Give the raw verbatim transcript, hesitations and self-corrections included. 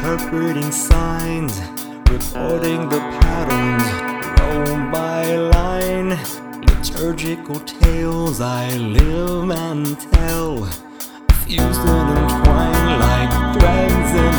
interpreting signs, reporting the patterns, row by line. Liturgical tales I live and tell, fused and entwined like threads in